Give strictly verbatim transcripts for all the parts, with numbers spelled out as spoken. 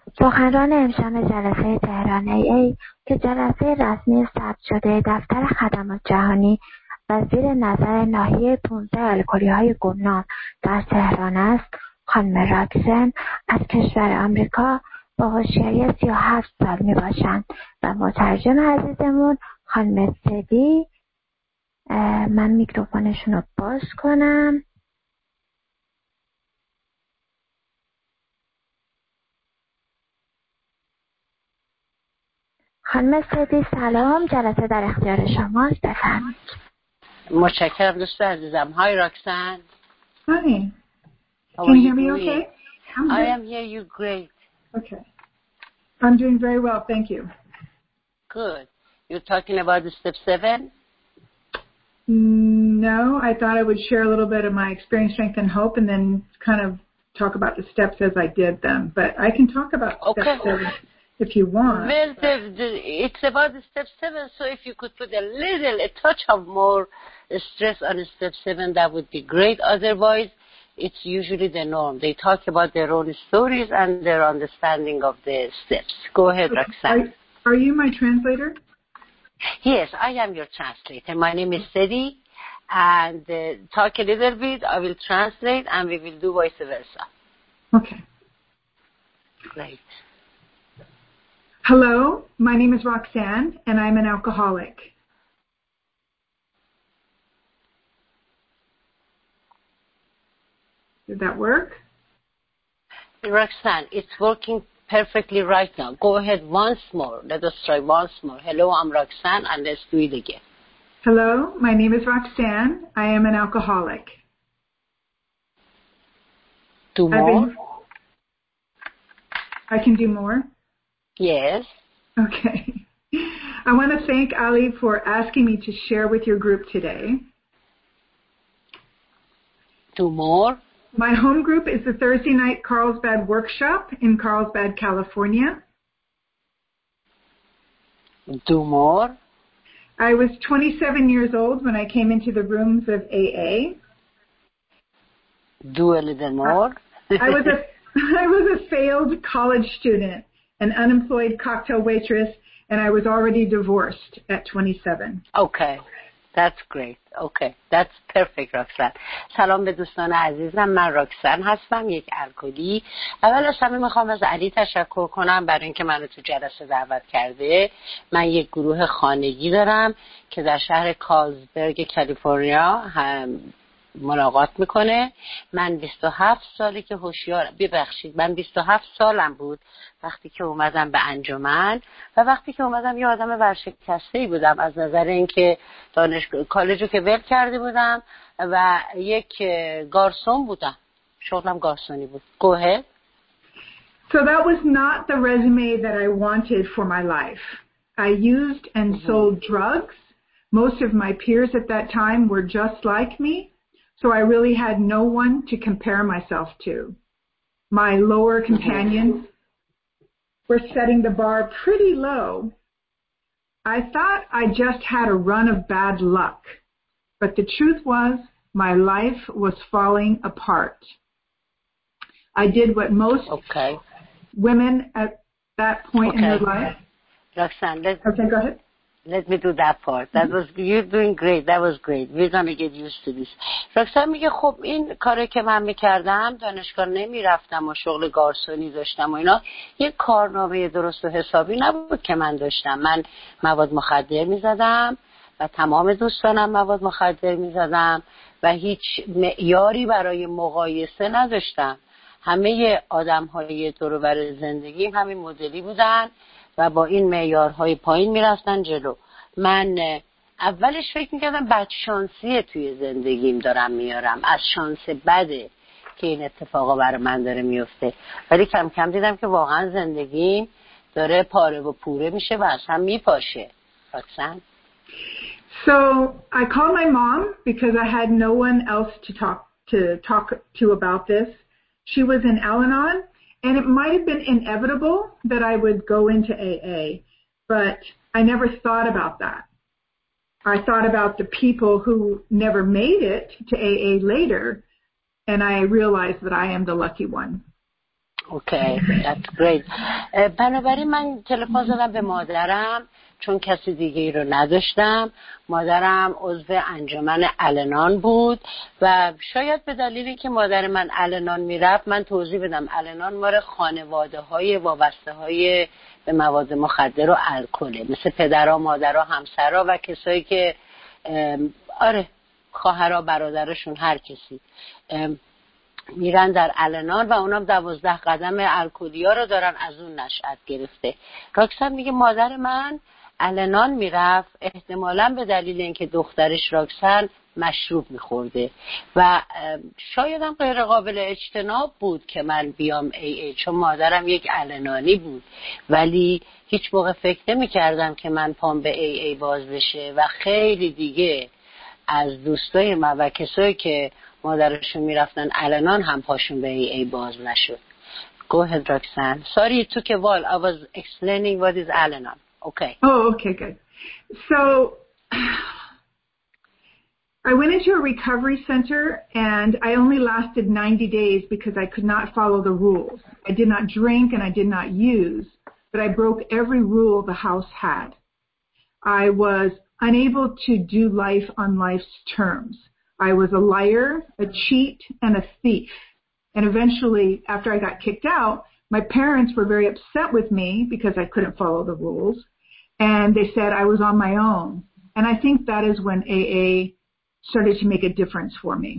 سخنران امشب جلسه تهران ای ای که جلسه رسمی ثبت شده دفتر خدمات جهانی و زیر نظر ناحیه پانزده الکلی‌های گمنام در تهران است، خانم راکسن از کشور آمریکا با هوشیاری سی و هفت سال می باشند و مترجم عزیزمون خانم سدی. من میکروفونشون رو باز کنم. خانم سدی سلام، جلسه در اختیار شماست، بفرمایید. متشکرم دوست عزیزم. های راکسن. Hi. How Can are you you hear me doing? okay? I'm I good. am here you great. Okay. I'm doing very well, thank you. Good. You're talking about the step seven? No, I thought I would share a little bit of my experience, strength, and hope, and then kind of talk about the steps as I did them. But I can talk about Okay. step seven if you want. Well, the, the, it's about the step seven, so if you could put a little, a touch of more stress on step seven, that would be great. Otherwise, it's usually the norm. They talk about their own stories and their understanding of the steps. Go ahead, Okay. Roxanne. Are, are you my translator? Yes, I am your translator. My name is Sedi, and uh, talk a little bit. I will translate, and we will do vice versa. Okay. Great. Hello, my name is Roxanne, and I'm an alcoholic. Did that work? Roxanne, it's working perfectly right now. Go ahead once more. Let us try once more. Hello, I'm Roxanne, and let's do it again. Hello, my name is Roxanne. I am an alcoholic. Do more? Been... I can do more? Yes. Okay. I want to thank Ali for asking me to share with your group today. Do more? My home group is the Thursday night Carlsbad workshop in Carlsbad, California. Do more? I was twenty-seven years old when I came into the rooms of A A. Do a little more? I was a I was a failed college student, an unemployed cocktail waitress, and I was already divorced at twenty-seven. Okay. That's great. Okay. That's perfect, راکسن. سلام به دوستان عزیزم. من راکسن هستم، یک الکلی. اول از همه میخوام از علی تشکر کنم برای اینکه منو تو جلسه دعوت کرده. من یک گروه خانگی دارم که در شهر کالزبرگ کالیفرنیا هم ملاقات میکنه. من بیست و هفت سالی که هوشیارم. ببخشید، من بیست و هفت سالم بود وقتی که اومدم به انجمن، و وقتی که اومدم یه آدم ورشکسته‌ای بودم از نظر اینکه دانشگاه کالجو که ول کرده بودم و یک گارسون بودم. شغلم گارسونی بود. Go ahead. So that was not the resume that I wanted for my life. I used and mm-hmm. sold drugs. Most of my peers at that time were just like me. So I really had no one to compare myself to. My lower companions were setting the bar pretty low. I thought I just had a run of bad luck. But the truth was, my life was falling apart. I did what most okay. women at that point okay. in their life. Roxanne, let's... Okay, go ahead. Let me do that part. That was, you're doing great. That was great. We're going to get used to this. راکسن میگه خب این کاری که من میکردم، دانشگاه نمیرفتم و شغل گارسونی داشتم و اینا، یک کارنامه درست و حسابی نبود که من داشتم. من مواد مخدر میزدم و تمام دوستانم مواد مخدر میزدم و هیچ معیاری برای مقایسه نداشتم. همه آدم های دور و بر زندگیم همین مدلی بودن و با این معیارهای پایین میرفتن جلو. من اولش فکر میکردم بدشانسیه توی زندگیم دارم میارم، از شانس بده که این اتفاقا برای من داره میفته، ولی کم کم دیدم که واقعا زندگیم داره پاره و پوره میشه و اصلا میپاشه. راکسن. So I called my mom because I had no one else to talk to talk to about this. She was in Al-Anon. And it might have been inevitable that I would go into A A, but I never thought about that. I thought about the people who never made it to A A later, and I realized that I am the lucky one. اوکی that's great. بنابراین من تلفن زدم به مادرم چون کسی دیگه ای رو نداشتم. مادرم عضو انجمن الانان بود و شاید به دلیلی که مادر من الانان میرفت، من توضیح بدم، الانان ماره خانواده های وابسته های به مواد مخدر و الکله، مثل پدرها، مادرها، همسرها و کسایی که آره خواهرها، برادرشون، هر کسی میرن در الانان و اونام دوازده قدم الکلیا رو دارن، از اون نشأت گرفته. راکسن میگه مادر من الانان میرفت احتمالاً به دلیل اینکه دخترش راکسن مشروب میخورده و شاید هم غیر قابل اجتناب بود که من بیام ای ای، چون مادرم یک الانانی بود، ولی هیچ موقع فکر نمی کردم که من پام به ای ای باز بشه و خیلی دیگه از دوستای من و کسایی که مادرشون میرفتن الانان هم پاشون به ای ای باز نشد. Go ahead, Roxanne. Sorry it took a while. I was explaining what is Al-Anon. Okay. Oh, okay, good. So I went into a recovery center and I only lasted ninety days because I could not follow the rules. I did not drink and I did not use, but I broke every rule the house had. I was unable to do life on life's terms. I was a liar, a cheat, and a thief. And eventually, after I got kicked out, my parents were very upset with me because I couldn't follow the rules. And they said I was on my own. And I think that is when A A started to make a difference for me.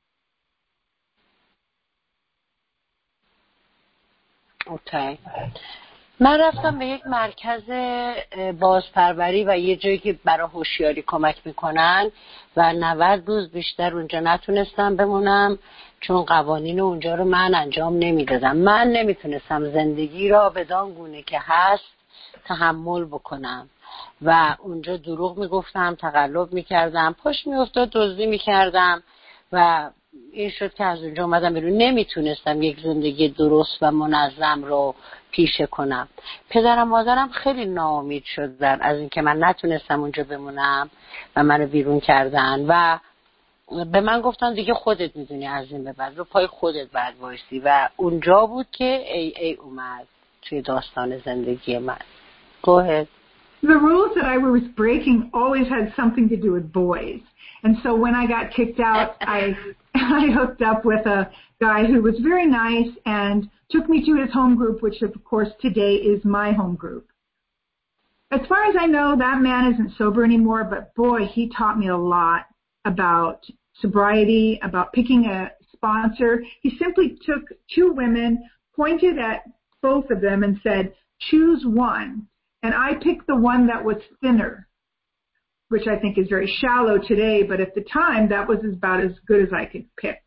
Okay. من رفتم به یک مرکز بازپروری و یه جایی که برای هوشیاری کمک میکنن و نود روز بیشتر اونجا نتونستم بمونم چون قوانین اونجا رو من انجام نمیدادم. من نمیتونستم زندگی را بدان گونه که هست تحمل بکنم و اونجا دروغ میگفتم، تقلب میکردم، پاش میافتاد دزدی میکردم و این شد که از اونجا اومدم بیرون. نمیتونستم یک زندگی درست و منظم رو پیشه کنم. پدرم مادرم خیلی ناامید شدن از اینکه من نتونستم اونجا بمونم و منو بیرون کردن و به من گفتن دیگه خودت میدونی از این به بعد رو پای خودت باید وایسی و اونجا بود که ای ای اومد توی داستان زندگی من. Go ahead. The rules that I was breaking always had something to do with boys. And so when I got kicked out, I I hooked up with a guy who was very nice and took me to his home group, which of course today is my home group. As far as I know, that man isn't sober anymore, but boy, he taught me a lot about sobriety, about picking a sponsor. He simply took two women, pointed at both of them and said, choose one. And I picked the one that was thinner, which I think is very shallow today, but at the time that was about as good as I could pick.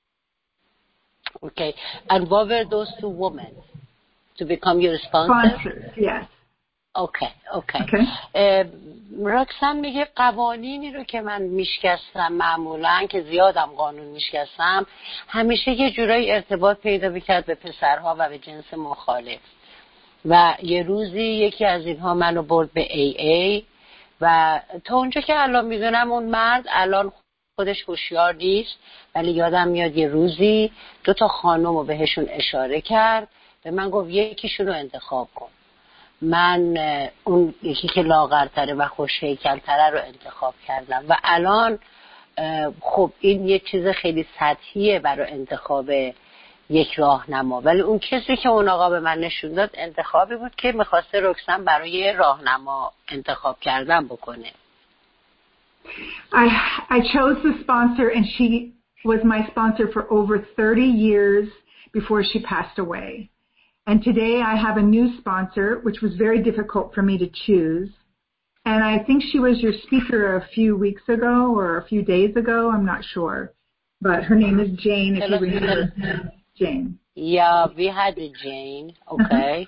Okay. And what were those two women to become your sponsor? Sponsors, yes. Okay, okay. Okay. راکسن میگه قوانینی رو که من میشکستم معمولا که زیادم قانون میشکستم همیشه یه جورایی ارتباط پیدا میکرد به پسرها و به جنس مخالف و یه روزی یکی از اینها منو برد به ای ای و تا اونجا که الان میدونم اون مرد الان خودش هوشیار نیست، ولی یادم میاد یه روزی دو تا خانم رو بهشون اشاره کرد، به من گفت یکیشون رو انتخاب کن. من اون یکی که لاغرتره و خوش‌هیکل‌تره رو انتخاب کردم و الان خب این یه چیز خیلی سطحیه برای انتخاب یک راهنما، ولی اون کسی که اون آقا به من نشون داد انتخابی بود که می‌خواسته رکسن برای راهنما انتخاب کردن بکنه. I I chose the sponsor and she was my sponsor for over thirty years before she passed away. And today I have a new sponsor, which was very difficult for me to choose. And I think she was your speaker a few weeks ago or a few days ago. I'm not sure. But her name is Jane, if you remember. Jane. Yeah, we had a Jane. Okay.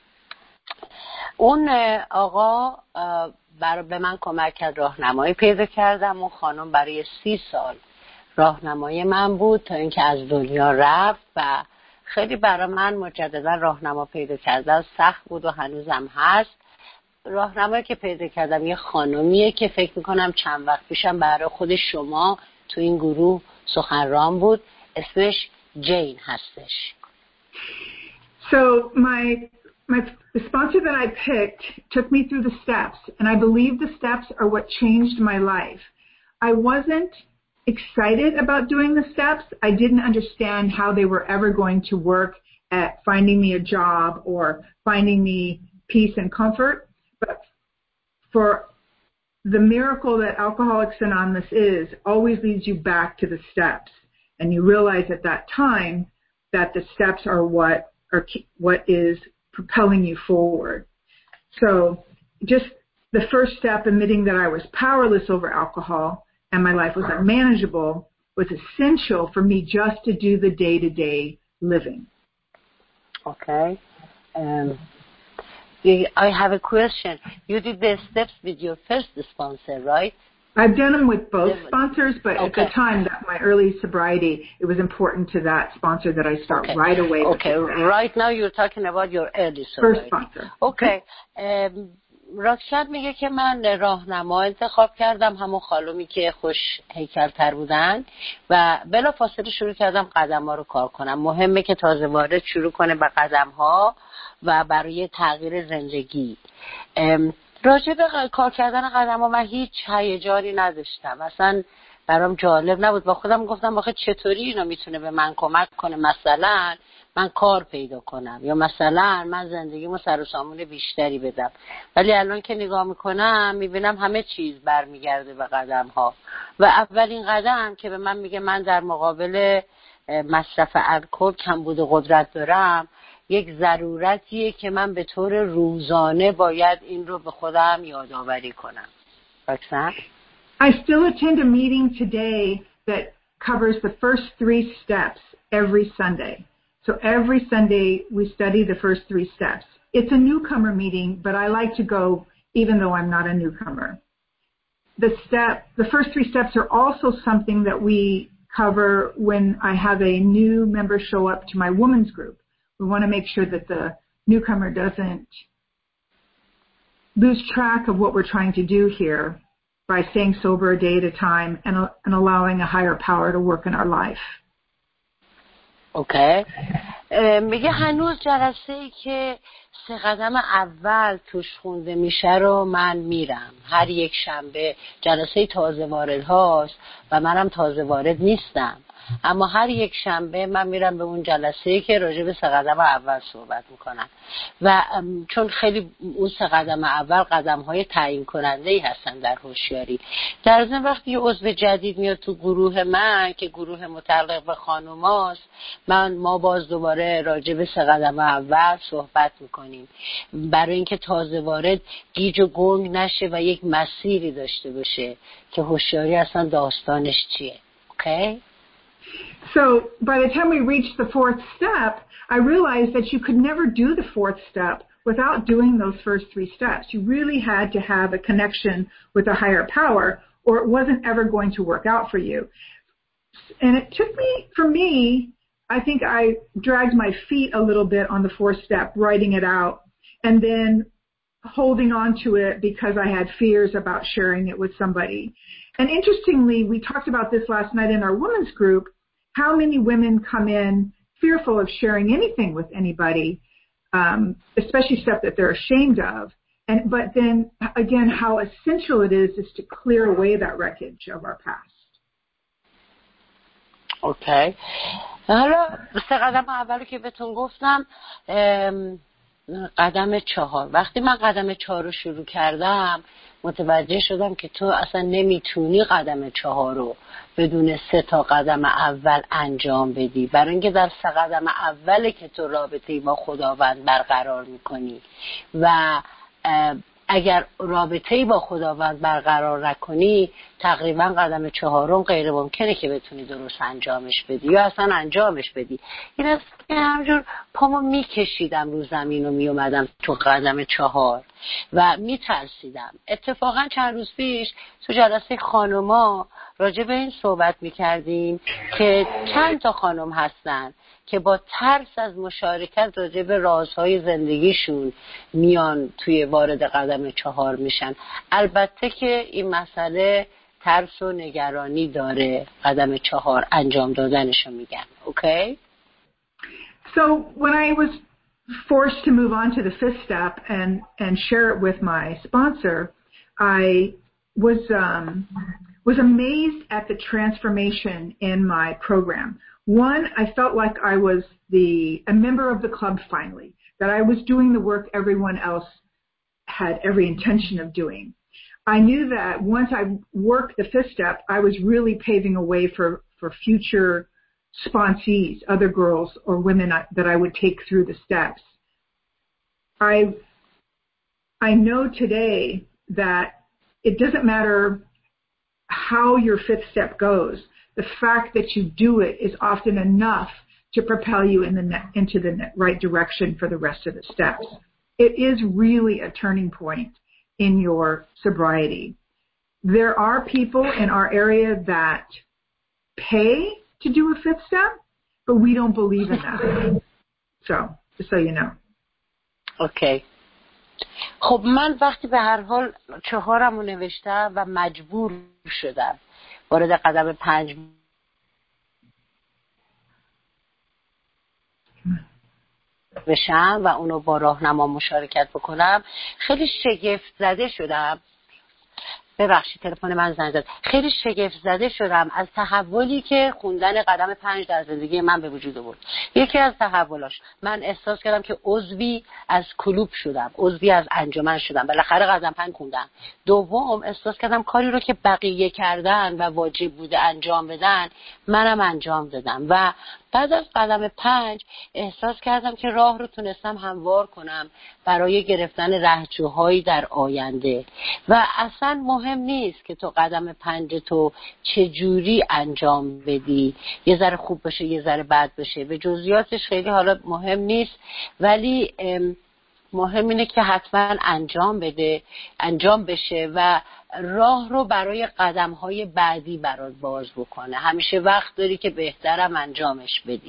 اون آقا برای به من کمک کرد راهنمایی پیدا کردم. اون خانم برای سی سال راهنمای من بود تا اینکه از دنیا رفت و خیلی برای من مجددا راهنما پیدا کردن سخت بود و هنوزم هست. راهنمایی که پیدا کردم یه خانمیه که فکر میکنم چند وقت پیشم برای خود شما تو این گروه سخنران بود، اسمش جین هستش. So my my the sponsor that I picked took me through the steps, and I believe the steps are what changed my life. I wasn't excited about doing the steps. I didn't understand how they were ever going to work at finding me a job or finding me peace and comfort. But for the miracle that Alcoholics Anonymous is, always leads you back to the steps. And you realize at that time that the steps are what are what is propelling you forward. So just the first step, admitting that I was powerless over alcohol and my life was unmanageable, was essential for me just to do the day-to-day living. Okay. Um, I have a question. You did the steps with your first sponsor, right? I've done them with both sponsors, but okay. at the time, that my early sobriety, it was important to that sponsor that I start okay. right away. Okay, right now you're talking about your early sobriety. First sponsor. Okay. Um, راکشت میگه که من راهنما انتخاب کردم، همون خانومی که خوش هیکل‌تر بودن و بلا فاصله شروع کردم قدم‌ها رو کار کنم. مهمه که تازه وارد شروع کنه به قدم‌ها و برای تغییر زندگی. راجع به کار کردن قدم‌ها من هیچ هیجانی نداشتم. اصلا برام جالب نبود. با خودم گفتم آخه چطوری اینا میتونه به من کمک کنه، مثلا من کار پیدا کنم یا مثلا من زندگیمو سر و سامون بیشتری بدم. ولی الان که نگاه میکنم میبینم همه چیز برمیگرده به قدم‌ها و اولین قدم که به من میگه من در مقابل مصرف الکل کمبود قدرت دارم، یک ضرورتیه که من به طور روزانه باید این رو به خودم یادآوری کنم. Roxanne? I still attend a meeting today that covers the first three steps every Sunday. So every Sunday we study the first three steps. It's a newcomer meeting, but I like to go even though I'm not a newcomer. The step, the first three steps are also something that we cover when I have a new member show up to my women's group. We want to make sure that the newcomer doesn't lose track of what we're trying to do here by staying sober a day at a time and, and allowing a higher power to work in our life. اوکی. میگه هنوز جلسه ای که سه قدم اول توش خونده میشه رو من میرم. هر یک شنبه جلسه تازه وارد هاست و منم تازه وارد نیستم، اما هر یک شنبه من میرم به اون جلسه ای که راجع به سه قدم اول صحبت میکنم و چون خیلی اون سه قدم اول قدم های تعیین کننده ای هستن در هوشیاری. در ضمن وقتی یه عضو جدید میاد تو گروه من که گروه متعلق به خانوماست، من ما باز دوباره راجع به سه قدم اول صحبت میکنیم برای اینکه تازه وارد گیج و گنگ نشه و یک مسیری داشته باشه که هوشیاری اصلا داستانش چیه. اوکی؟ So by the time we reached the fourth step, I realized that you could never do the fourth step without doing those first three steps. You really had to have a connection with a higher power or it wasn't ever going to work out for you. And it took me, for me, I think I dragged my feet a little bit on the fourth step, writing it out, and then holding on to it because I had fears about sharing it with somebody. And interestingly, we talked about this last night in our women's group, how many women come in fearful of sharing anything with anybody, um, especially stuff that they're ashamed of. And but then, again, how essential it is is to clear away that wreckage of our past. اوکی. حالا سه قدم اولی که بهتون گفتم، قدم چهار. وقتی من قدم چهار رو شروع کردم متوجه شدم که تو اصلا نمیتونی قدم چهار رو بدون سه تا قدم اول انجام بدی، برای اینکه در سه قدم اوله که تو رابطه‌ای با خداوند برقرار میکنی و اگر رابطه‌ای با خداوند برقرار نکنی تقریبا قدم چهارم غیر ممکنه که بتونی درست انجامش بدی یا اصلا انجامش بدی. این است که همجور پامو میکشیدم رو زمین و میومدم تو قدم چهار و میترسیدم. اتفاقا چند روز پیش تو جلسه خانوما راجع به این صحبت میکردیم که چند تا خانم هستن که با ترس از مشارکت راجع به رازهای زندگیشون میان توی وارد قدم چهار میشن. البته که این مسئله ترس و نگرانی داره قدم چهار انجام دادنشو میگن. اوکی؟ So when I was forced to move on to the fifth step and, and share it with my sponsor, I was um, was amazed at the transformation in my program. One, I felt like I was the a member of the club finally, that I was doing the work everyone else had every intention of doing. I knew that once I worked the fifth step, I was really paving a way for, for future sponsees, other girls or women that I would take through the steps. I I know today that it doesn't matter how your fifth step goes. The fact that you do it is often enough to propel you in the ne- into the ne- right direction for the rest of the steps. It is really a turning point in your sobriety. There are people in our area that pay to do a fifth step, but we don't believe in that. So, just so you know. Okay. خب من وقتی به هر حال چهارمو نوشتم و مجبور شدم وارد قدم پنج بشم و اونو با راهنما مشارکت بکنم، خیلی شگفت زده شدم. ببخشید تلفن من زنگ زد. خیلی شگفت زده شدم از تحولی که خوندن قدم پنج در زندگی من به وجود آورد. یکی از تحولاش من احساس کردم که عضوی از کلوب شدم، عضوی از انجمن شدم. بالاخره قدم پنج خوندم. دوم احساس کردم کاری رو که بقیه کردن و واجب بوده انجام بدن منم انجام دادم. و بعد از قدم پنج احساس کردم که راه رو تونستم هموار کنم برای گرفتن رهجوهایی در آینده. و اصلا مهم نیست که تو قدم پنج تو چجوری انجام بدی، یه ذره خوب بشه یه ذره بد بشه، به جزئیاتش خیلی حالا مهم نیست، ولی مهم اینه که حتما انجام بده انجام بشه و راه رو برای قدم‌های بعدی برات باز بکنه. همیشه وقت داری که بهترم انجامش بدی.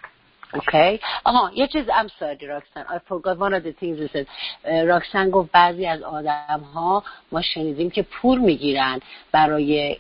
اوکی؟ آها یه چیز I'm sorry راکسن I forgot one of the things you said. راکسن گفت بعضی از آدم‌ها ما شنیدیم که پول میگیرن برای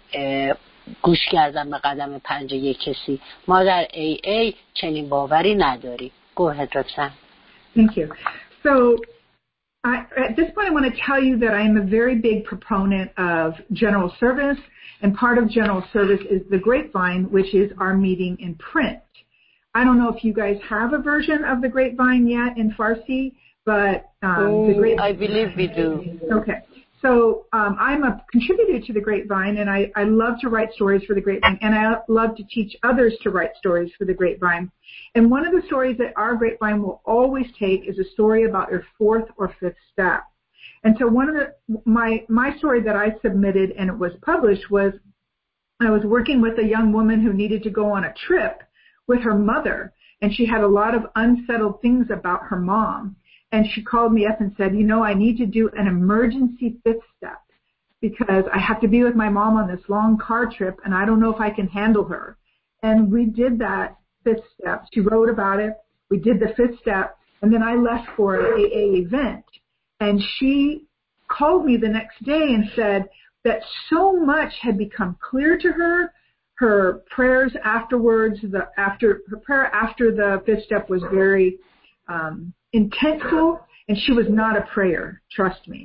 گوش کردن به قدم پنج یک کسی. ما در ای ای چنین باوری نداریم. Go ahead راکسن. Thank you. So I, at this point, I want to tell you that I am a very big proponent of general service, and part of general service is the Grapevine, which is our meeting in print. I don't know if you guys have a version of the Grapevine yet in Farsi, but um, oh, the Grapevine. I believe we do. Okay. So um, I'm a contributor to the Grapevine, and I, I love to write stories for the Grapevine, and I love to teach others to write stories for the Grapevine. And one of the stories that our Grapevine will always take is a story about your fourth or fifth step. And so one of the my my story that I submitted and it was published was I was working with a young woman who needed to go on a trip with her mother, and she had a lot of unsettled things about her mom. And she called me up and said, you know, I need to do an emergency fifth step because I have to be with my mom on this long car trip and I don't know if I can handle her. And we did that fifth step. She wrote about it. We did the fifth step. And then I left for an A A event. And she called me the next day and said that so much had become clear to her. Her prayers afterwards, the after her prayer after the fifth step was very um, intentful, and she was not a prayer, trust me.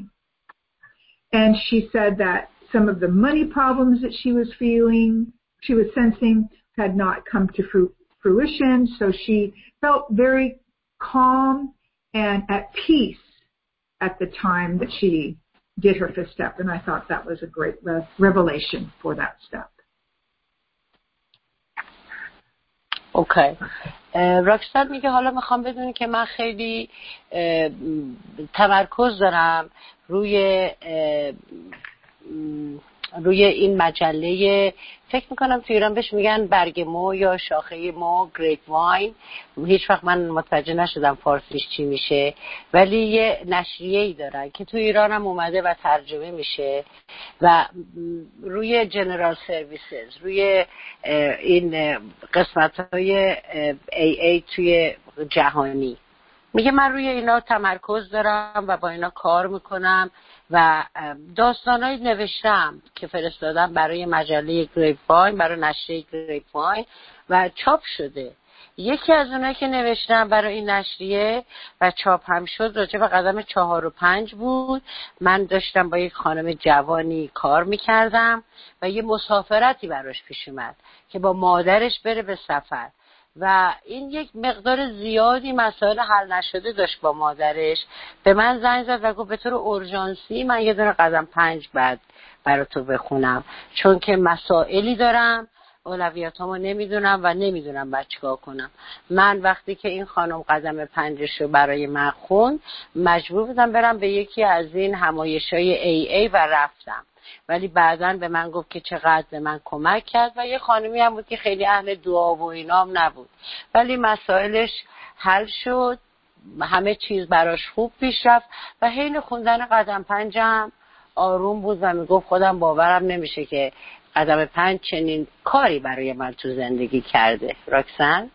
And she said that some of the money problems that she was feeling, she was sensing, had not come to fruition, so she felt very calm and at peace at the time that she did her fifth step, and I thought that was a great re- revelation for that step. اوکی. راکستر میگه حالا میخوام بدونی که من خیلی تمرکز دارم روی روی این مجله، فکر میکنم تو ایران بهش میگن برگ مو یا شاخه مو، گریپ واین. هیچ وقت من متوجه نشدم فارسیش چی میشه، ولی یه نشریه‌ای دارن که تو ایران هم اومده و ترجمه میشه و روی جنرال سرویسز، روی این قسمت‌های ای ای توی جهانی، میگه من روی اینا تمرکز دارم و با اینا کار میکنم و داستانایی نوشتم که فرستادم برای مجله گریپ واین، برای نشریه گریپ واین و چاپ شده یکی از اونایی که نوشتم برای این نشریه و چاپ هم شد راجع به قدم چهار و پنج بود. من داشتم با یک خانم جوانی کار میکردم و یه مسافرتی براش پیش اومد که با مادرش بره به سفر و این یک مقدار زیادی مسائل حل نشده داشت با مادرش. به من زنگ زد و گفت به طور اورژانسی من یه دونه قدم پنج بعد برای تو بخونم چون که مسائلی دارم، اولویاتامو نمیدونم و نمیدونم باید چیکار کنم. من وقتی که این خانم قدم پنجشو برای من خوند مجبور بودم برم به یکی از این همایشای ای ای و رفتم، ولی بعداً به من گفت که چقدر به من کمک کرد و یه خانمی هم بود که خیلی اهل دعا و اینام نبود ولی مسائلش حل شد، همه چیز براش خوب پیش رفت و حین خوندن قدم پنجم آروم بود و میگفت خودم باورم نمیشه که قدم پنج چنین کاری برای من تو زندگی کرده. راکسن؟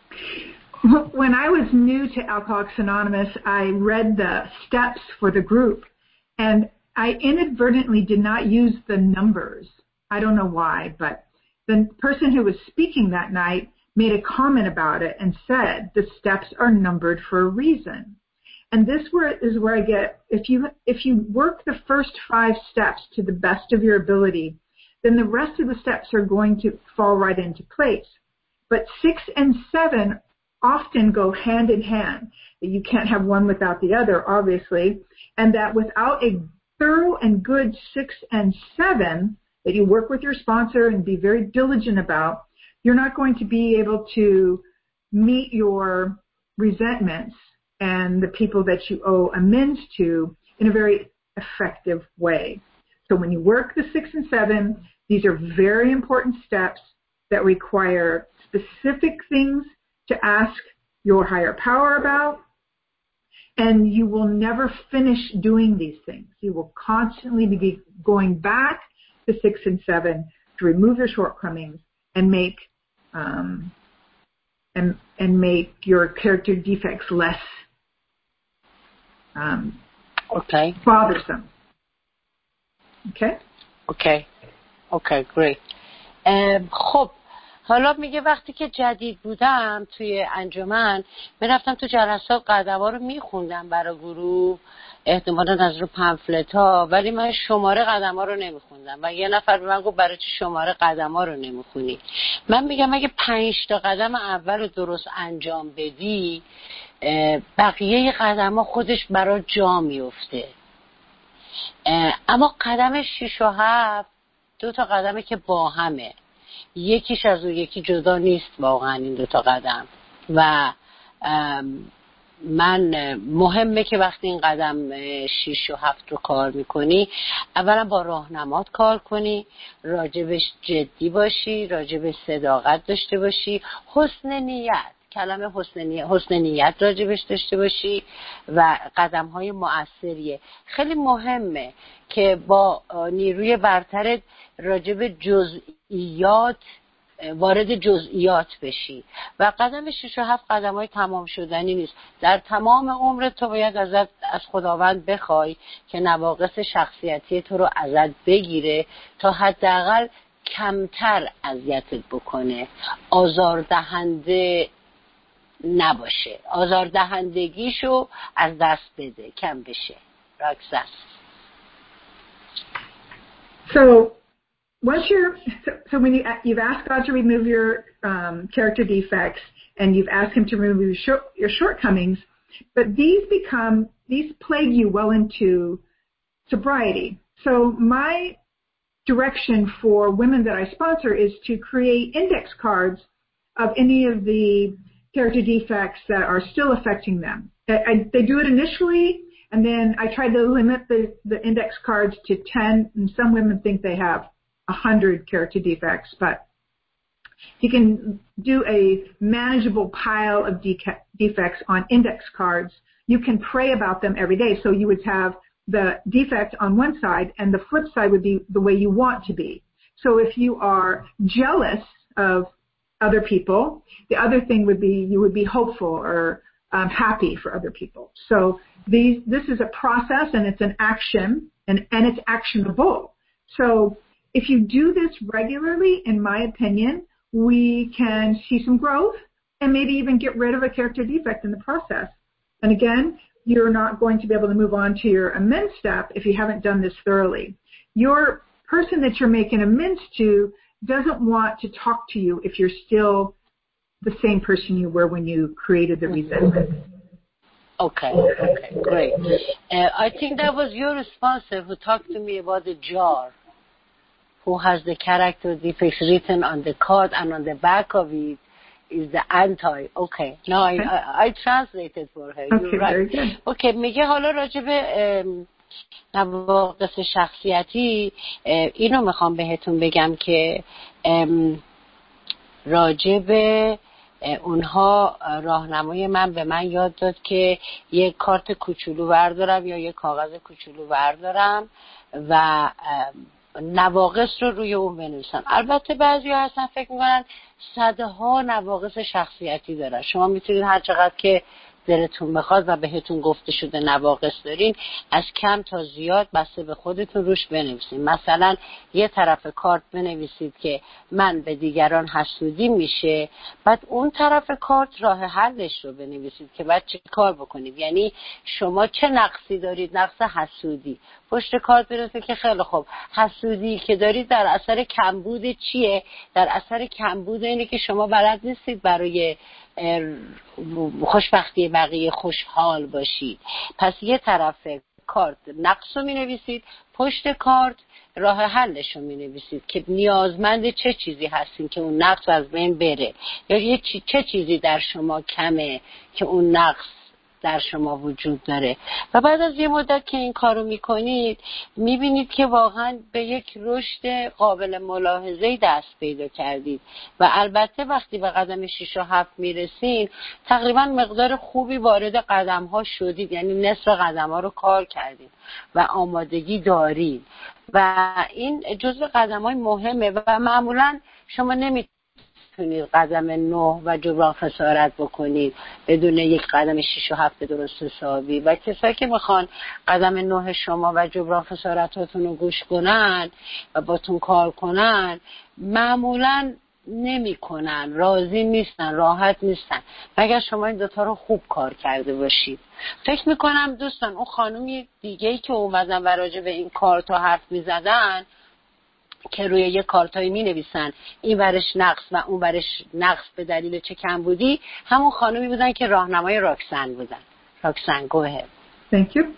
When I was new to Alcoholics Anonymous, I read the steps for the group, and I inadvertently did not use the numbers. I don't know why, but the person who was speaking that night made a comment about it and said the steps are numbered for a reason. And this is where I get, if you if you work the first five steps to the best of your ability, then the rest of the steps are going to fall right into place. But six and seven often go hand in hand. You can't have one without the other, obviously, and that without a thorough and good six and seven that you work with your sponsor and be very diligent about, you're not going to be able to meet your resentments and the people that you owe amends to in a very effective way. So when you work the six and seven, these are very important steps that require specific things to ask your higher power about, and you will never finish doing these things. You will constantly be going back to six and seven to remove your shortcomings and make um, and and make your character defects less um, okay bothersome. Okay? Okay. Okay, great. خب حالا میگه وقتی که جدید بودم توی انجمن میرفتم تو جلسات قدم‌ها رو میخوندم برای گروه، احتمالاً از رو پمفلت ها، ولی من شماره قدم‌ها رو نمیخوندم و یه نفر به من گفت برای چی شماره قدم‌ها رو نمیخونی؟ من میگم اگه پنج تا قدم اول رو درست انجام بدی بقیه قدم‌ها خودش برای جا میفته. اما قدم شش و هفت دو تا قدمه که با همه، یکیش از اون یکی جدا نیست واقعا این دو تا قدم و من مهمه که وقتی این قدم شش و هفت رو کار میکنی اولا با راهنمات کار کنی، راجبش جدی باشی، راجبش صداقت داشته باشی، حسن نیت، کلمه حسن نیت, حسن نیت راجبش داشته باشی و قدم های مؤثریه. خیلی مهمه که با نیروی برترت راجب جزئیات وارد جزئیات بشی و قدم شش و هفت قدم های تمام شدنی نیست. در تمام عمرت تو باید ازت از خداوند بخوای که نواقص شخصیتی تو رو ازت بگیره تا حداقل کمتر اذیتت بکنه، آزاردهنده نباشه، آزاردهندگیشو از دست بده، کم بشه. راکسن. So once you're, so, so when you, you've asked God to remove your um, character defects and you've asked him to remove your, short, your shortcomings, but these become, these plague you well into sobriety. So my direction for women that I sponsor is to create index cards of any of the character defects that are still affecting them. I, I, they do it initially, and then I try to limit the, the index cards to ten, and some women think they have one hundred character defects, but you can do a manageable pile of deca- defects on index cards. You can pray about them every day, so you would have the defect on one side, and the flip side would be the way you want to be. So if you are jealous of other people, the other thing would be you would be hopeful or um, happy for other people. So these, this is a process, and it's an action, and, and it's actionable. So if you do this regularly, in my opinion, we can see some growth, and maybe even get rid of a character defect in the process. And again, you're not going to be able to move on to your amends step if you haven't done this thoroughly. Your person that you're making amends to doesn't want to talk to you if you're still the same person you were when you created the resentment. Okay, okay, great. Uh, I think that was your sponsor who talked to me about the jar, who has the character defects written on the card, and on the back of it is the anti. Okay, now I, I, I translated for her. Okay, You're right. very good. Okay, میگه حالا راجع به نواقص شخصیتی اینو میخوام بهتون بگم که راجع به اونها راهنمای من به من یاد داد که یک کارت کوچولو بردارم یا یک کاغذ کوچولو بردارم و نواقص رو روی اون بنویسم. البته بعضیا هستن فکر میکنن صدها نواقص شخصیتی دارن. شما میتونید هر چقدر که دلتون بخواد و بهتون گفته شده نواقص دارین، از کم تا زیاد بسته به خودتون روش بنویسید. مثلا یه طرف کارت بنویسید که من به دیگران حسودی میشه، بعد اون طرف کارت راه حلش رو بنویسید که بعد چه کار بکنید. یعنی شما چه نقصی دارید؟ نقص حسودی. پشت کارت بنویسید که خیلی خوب، حسودی که دارید در اثر کمبود چیه؟ در اثر کمبود اینه که شما بلد نیستید برای خوشبختی بقیه خوشحال باشید. پس یه طرف کارت نقص رو می نویسید، پشت کارت راه حلش رو می نویسید که نیازمند چه چیزی هستین که اون نقص از بین بره، یا یه چه چیزی در شما کمه که اون نقص در شما وجود داره. و بعد از یه مدت که این کارو میکنید میبینید که واقعا به یک رشد قابل ملاحظه‌ای دست پیدا کردید و البته وقتی به قدم شش و هفت میرسین تقریبا مقدار خوبی وارد قدم ها شدید، یعنی نصف قدم ها رو کار کردید و آمادگی دارید و این جزو قدم های مهمه و معمولا شما نمیتونید کنید قدم نه و جبران خسارت بکنید بدون یک قدم شش و هفت درست حسابی. و کسایی که میخوان قدم نه شما و جبران خسارتاتون رو گوش کنن و باتون کار کنن معمولا نمی کنن، راضی نیستن، راحت نیستن مگر شما این دوتا رو خوب کار کرده باشید. فکر میکنم دوستان اون خانومی دیگه‌ای که اومدن و راجع به این کار تا حرف میزدن که روی یه کارتایی می نویسن این برش نقص و اون برش نقص به دلیل چه کم بودی، همون خانومی بودن که راهنمای راکسن بودن. راکسن go ahead. Thank you.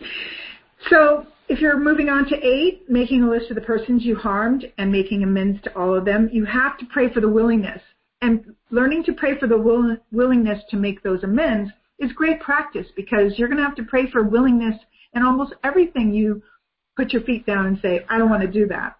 So if you're moving on to eight, making a list of the persons you harmed and making amends to all of them, you have to pray for the willingness. And learning to pray for the will, willingness to make those amends is great practice because you're going to have to pray for willingness in almost everything you put your feet down and say, I don't want to do that.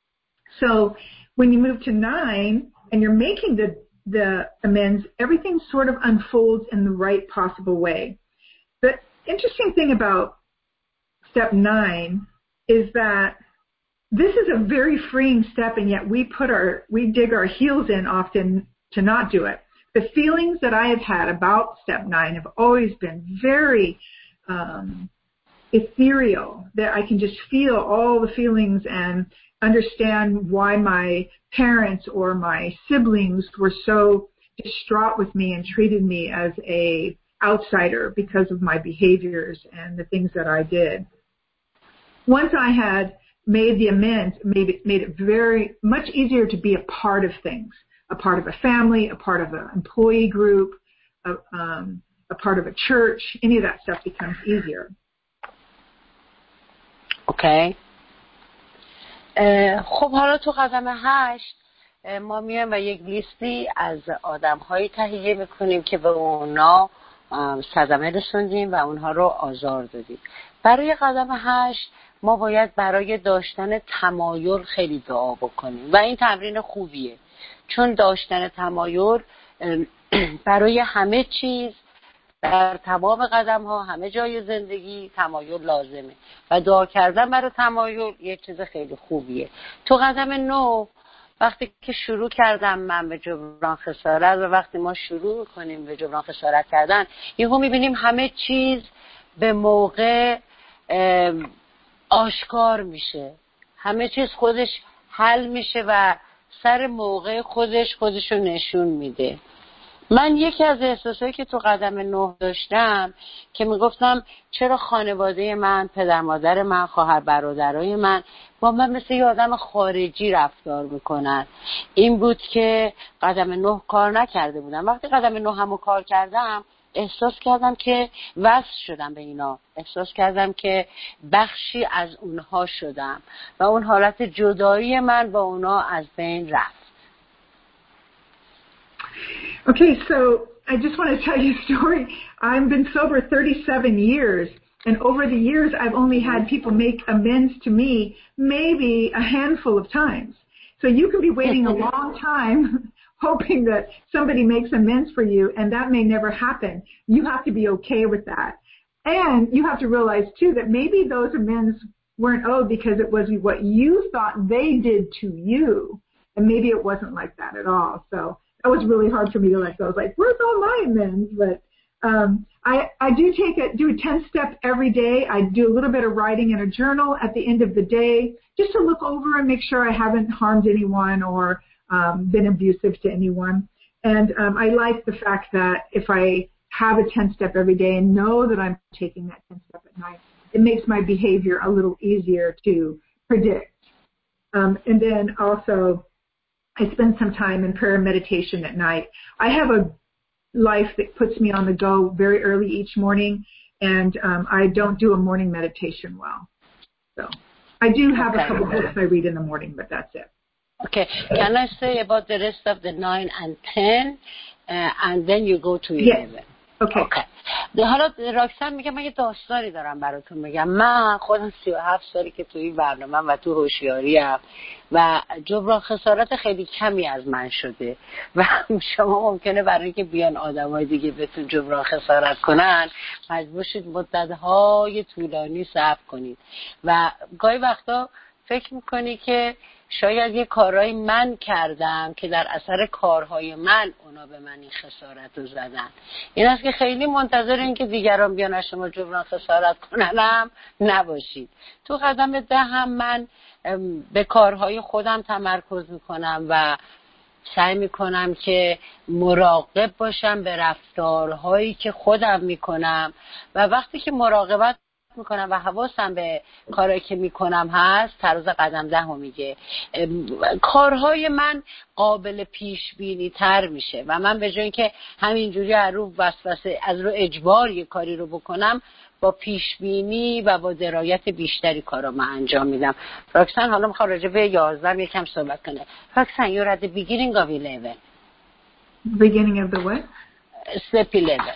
So when you move to nine and you're making the, the amends, everything sort of unfolds in the right possible way. The interesting thing about step nine is that this is a very freeing step, and yet we put our, we dig our heels in often to not do it. The feelings that I have had about step nine have always been very um, ethereal, that I can just feel all the feelings and understand why my parents or my siblings were so distraught with me and treated me as a outsider because of my behaviors and the things that I did. Once I had made the amends, made it, made it very much easier to be a part of things, a part of a family, a part of an employee group, a, um, a part of a church. Any of that stuff becomes easier. Okay. خب حالا تو قدم هشت ما میایم و یک لیستی از آدم‌هایی تهیه میکنیم که به اونا صدمه رسوندیم و اونها رو آزار دادیم. برای قدم هشت ما باید برای داشتن تمایل خیلی دعا بکنیم و این تمرین خوبیه، چون داشتن تمایل برای همه چیز در تمام قدم ها همه جای زندگی تمایل لازمه و دعا کردن برای تمایل یک چیز خیلی خوبیه. تو قدم نو وقتی که شروع کردم من به جبران خسارت و وقتی ما شروع کنیم به جبران خسارت کردن یهو میبینیم همه چیز به موقع آشکار میشه، همه چیز خودش حل میشه و سر موقع خودش خودشو نشون میده. من یکی از احساسایی که تو قدم نه داشتم که میگفتم چرا خانواده من، پدر مادر من، خواهر برادرای من با من مثل یه آدم خارجی رفتار میکنن، این بود که قدم نه کار نکرده بودم. وقتی قدم نه همو کار کردم احساس کردم که وصل شدم به اینا، احساس کردم که بخشی از اونها شدم و اون حالت جدایی من با اونا از بین رفت. Okay, so I just want to tell you a story. I've been sober thirty-seven years, and over the years I've only had people make amends to me maybe a handful of times. So you can be waiting a long time hoping that somebody makes amends for you, and that may never happen. You have to be okay with that. And you have to realize, too, that maybe those amends weren't owed because it was what you thought they did to you, and maybe it wasn't like that at all. So that was really hard for me to let go. I was like, where's all my amends? But um, I, I do take a, do a ten-step every day. I do a little bit of writing in a journal at the end of the day just to look over and make sure I haven't harmed anyone or um, been abusive to anyone. And um, I like the fact that if I have a ten-step every day and know that I'm taking that ten-step at night, it makes my behavior a little easier to predict. Um, and then also, I spend some time in prayer and meditation at night. I have a life that puts me on the go very early each morning, and um, I don't do a morning meditation well. So I do have okay. a couple books I read in the morning, but that's it. Okay. Can I say about the rest of the nine and ten, uh, and then you go to eleven? Yes. Okay. Okay. حالا راکسن میگه من یه داستانی دارم براتون میگم. من خودم سی و هفت سالی که توی برنامه و تو هوشیاریم و جبران خسارت خیلی کمی از من شده و شما ممکنه برای اینکه بیان آدمای دیگه بهتون جبران خسارت کنن مجبور شید مدت‌های طولانی صبر کنید و گاهی وقتا فکر میکنی که شاید یه کارهای من کردم که در اثر کارهای من اونا به من این خسارت رو زدن. این است که خیلی منتظر این که دیگران بیان از شما جبران خسارت کننم نباشید. تو قدم ده هم من به کارهای خودم تمرکز میکنم و سعی میکنم که مراقب باشم به رفتارهایی که خودم میکنم و وقتی که مراقبت میکنم و حواسم به کارهایی که میکنم هست، تراز قدم ده رو میگه کارهای من قابل پیش بینی تر میشه و من به جای که همینجوری از رو وسوسه از رو اجبار یه کاری رو بکنم با پیش بینی و با درایت بیشتری کارا من انجام میدم. راکسن حالا میخوام راجع به یازده یکم صحبت کنه. راکسن you're at the beginning of eleven. Beginning of the what? Step eleven.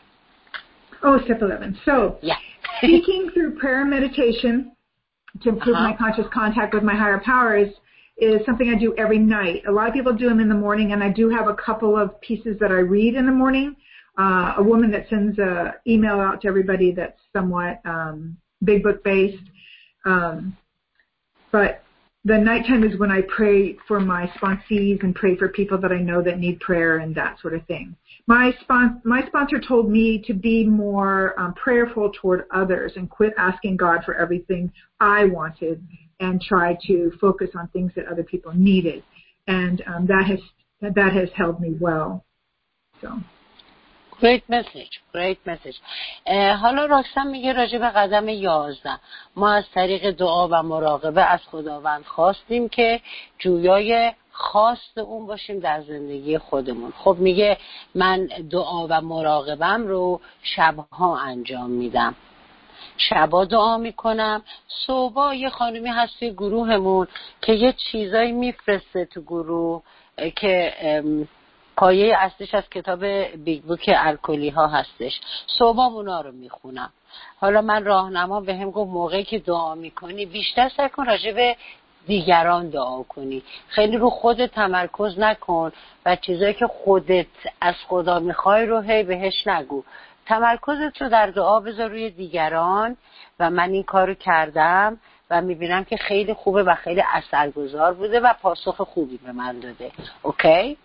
Oh, step eleven. So, yeah. Speaking through prayer and meditation to improve uh-huh. my conscious contact with my higher powers is something I do every night. A lot of people do them in the morning, and I do have a couple of pieces that I read in the morning. Uh, a woman that sends an email out to everybody that's somewhat um, big book based. Um, but the nighttime is when I pray for my sponsees and pray for people that I know that need prayer and that sort of thing. My spon- my sponsor told me to be more um, prayerful toward others and quit asking God for everything I wanted and try to focus on things that other people needed. And um, that has that has held me well. So. Great message, great message. حالا راکسن میگه راجع به قدم یازده ما از طریق دعا و مراقبه از خداوند خواستیم که جویای خواست اون باشیم در زندگی خودمون. خب میگه من دعا و مراقبم رو شبها انجام میدم. شبا دعا میکنم. صبح یه خانمی هست توی گروهمون که یه چیزایی میفرسته تو گروه که پایه اصلیش از کتاب بیگ بوک الکلی ها هستش. صبح اونا رو میخونم. حالا من راهنما به هم گفت موقعی که دعا میکنی بیشتر سعی کن راجع به دیگران دعا کنی. خیلی رو خودت تمرکز نکن و چیزایی که خودت از خدا میخوای رو هی بهش نگو. تمرکزت رو در دعا بذار روی دیگران و من این کارو کردم و میبینم که خیلی خوبه و خیلی اثرگذار بوده و پاسخ خوبی به من داده. اوکی؟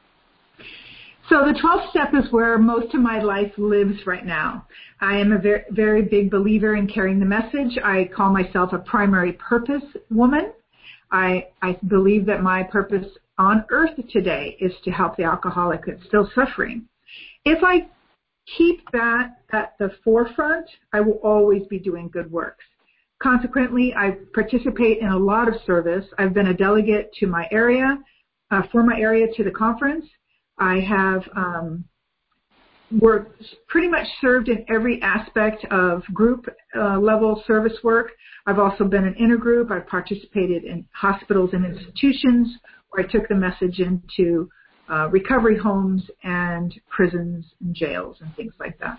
So the twelfth step is where most of my life lives right now. I am a very, very big believer in carrying the message. I call myself a primary purpose woman. I, I believe that my purpose on earth today is to help the alcoholic that's still suffering. If I keep that at the forefront, I will always be doing good works. Consequently, I participate in a lot of service. I've been a delegate to my area, uh, for my area to the conference. I have um, worked, pretty much served in every aspect of group uh, level service work. I've also been an intergroup. I've participated in hospitals and institutions where I took the message into uh, recovery homes and prisons and jails and things like that.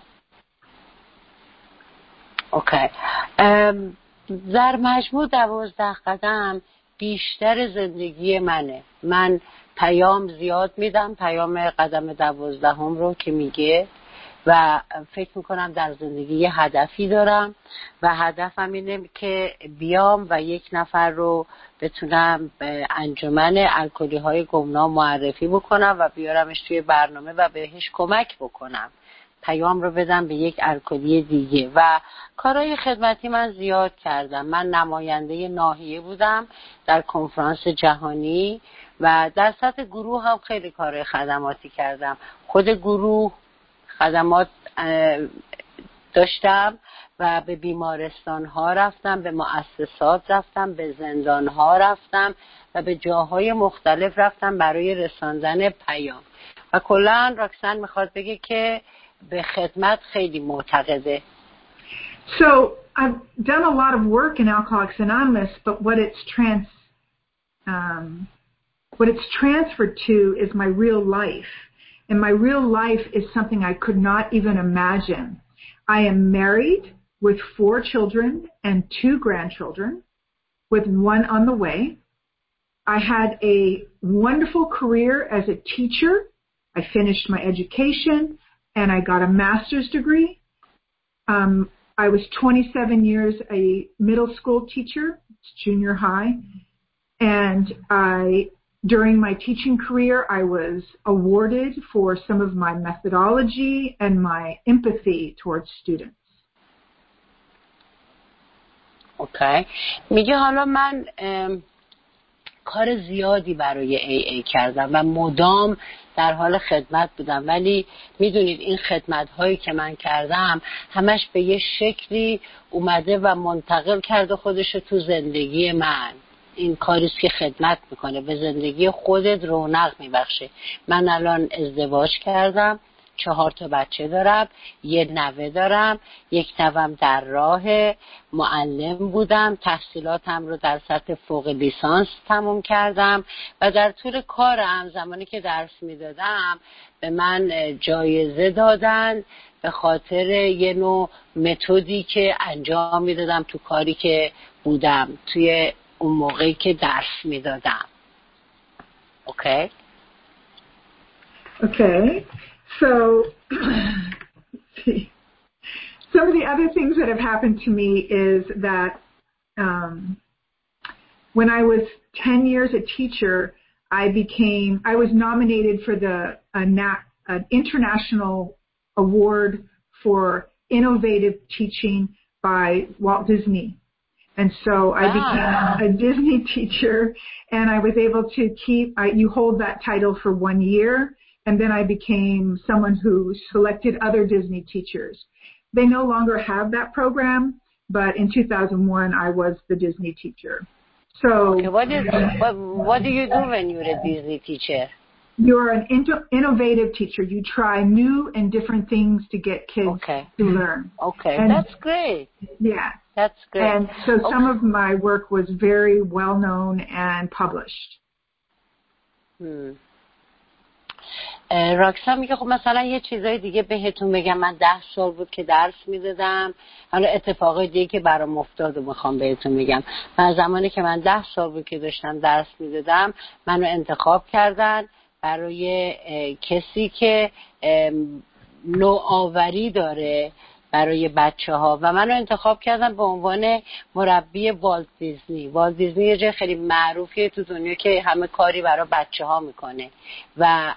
Okay. Um, در مجموع دوازده قدم بیشتر زندگی منه. من پیام زیاد میدم، پیام قدم دوازدهم رو که میگه و فکر میکنم در زندگی یه هدفی دارم و هدفم اینه که بیام و یک نفر رو بتونم به انجمن الکلی های گمنام معرفی بکنم و بیارمش توی برنامه و بهش کمک بکنم، پیام رو بدم به یک الکلی دیگه. و کارهای خدمتی من زیاد کردم. من نماینده ناحیه بودم در کنفرانس جهانی و در سطح گروه هم خیلی کارهای خدماتی کردم. خود گروه خدمات داشتم و به بیمارستان ها رفتم، به مؤسسات رفتم، به زندان ها رفتم و به جاهای مختلف رفتم برای رساندن پیام. و کلاً راکسن میخواد بگه که به خدمت خیلی معتقده. So I've done a lot of work in Alcoholics Anonymous, but what it's trans um, what it's transferred to is my real life. And my real life is something I could not even imagine. I am married with four children and two grandchildren, with one on the way. I had a wonderful career as a teacher. I finished my education and I got a master's degree. Um, I was twenty-seven years a middle school teacher, junior high, and I during my teaching career, I was awarded for some of my methodology and my empathy towards students. Okay. میگه حالا من کار زیادی برای ای ای کردم و مدام در حال خدمت بودم، ولی میدونید این خدمت هایی که من کردم همش به یه شکلی اومده و منتقل کرده خودشو تو زندگی من. این کاریست که خدمت میکنه، به زندگی خودت رونق میبخشه. من الان ازدواج کردم، چهار تا بچه دارم، یه نوه دارم، یک نوام در راه، معلم بودم، تحصیلاتم رو در سطح فوق لیسانس تموم کردم و در طول کارم زمانی که درس میدادم به من جایزه دادن به خاطر یه نوع متدی که انجام میدادم تو کاری که بودم توی اون موقعی که درس میدادم. Okay? Okay. So, see. Some of the other things that have happened to me is that um, when I was ten years a teacher, I became, I was nominated for the a nat, an international award for innovative teaching by Walt Disney. And so I became a Disney teacher, and I was able to keep, I, you hold that title for one year, and then I became someone who selected other Disney teachers. They no longer have that program, but in two thousand one, I was the Disney teacher. So, okay, what, is, what, what do you do when you're a Disney teacher? You're an into, innovative teacher. You try new and different things to get kids okay. to learn. Okay, and, that's great. Yeah. That's great. And so okay. some of my work was very well known and published. Hmm. راکسا میگه خب مثلا یه چیزای دیگه بهتون بگم. من ده سال بود که درس میدادم. حالا اتفاقای دیگه که برام افتاد و میخوام بهتون بگم. من زمانی که من ده سال بود که داشتم درس میدادم منو انتخاب کردن برای کسی که نوآوری داره برای بچه ها و منو انتخاب کردن به عنوان مربی والت دیزنی. والت دیزنی یه جای خیلی معروفیه تو دنیا که همه کاری برای بچه ها میکنه و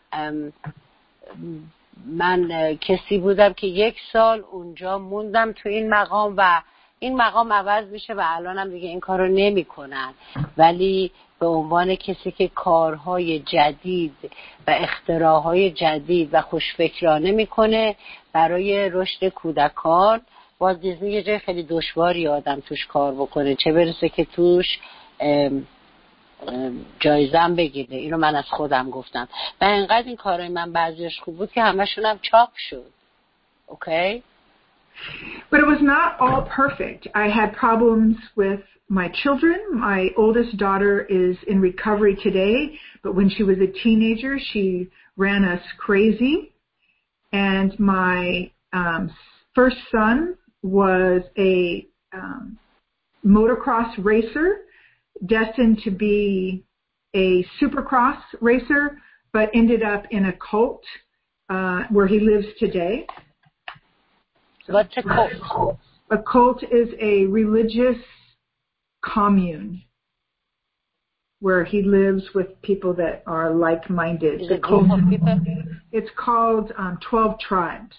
من کسی بودم که یک سال اونجا موندم تو این مقام و این مقام عوض میشه و الان هم دیگه این کار رو نمی کنن، ولی به عنوان کسی که کارهای جدید و اختراعهای جدید و خوشفکرانه میکنه برای رشد کودکان. والت دیزنی یه جای خیلی دشواری آدم توش کار بکنه، چه برسه که توش ام جایزم بگیره. اینو من از خودم گفتم و انقدر این کارهای من بعضیش خوب بود که همشون هم چاپ شد. اوکی؟ But it was not all perfect. I had problems with my children. My oldest daughter is in recovery today, but when she was a teenager, she ran us crazy. And my um, first son was a um, motocross racer, destined to be a supercross racer, but ended up in a cult uh, where he lives today. What's a cult? A cult is a religious commune where he lives with people that are like-minded. Is the it group of people? It's called um, twelve Tribes.